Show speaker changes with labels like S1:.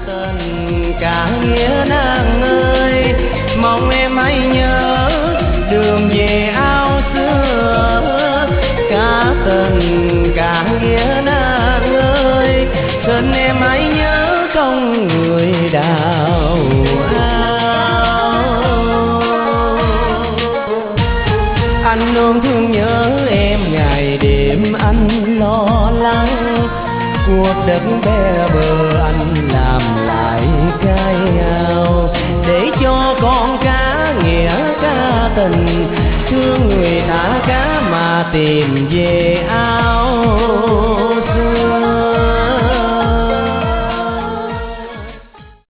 S1: tình cả nghĩa nàng ơi, mong em hãy nhớ đường về ao xưa. Cả tình cả nghĩa nàng ơi, xin em hãy nhớ công người đào ao. Anh luôn thương nhớ em ngày đêm anh lo lắng, cuộc đất bé bờ anh làm lại cái ao để cho con cá nghĩa cá tình, thương người thả cá mà tìm về ao.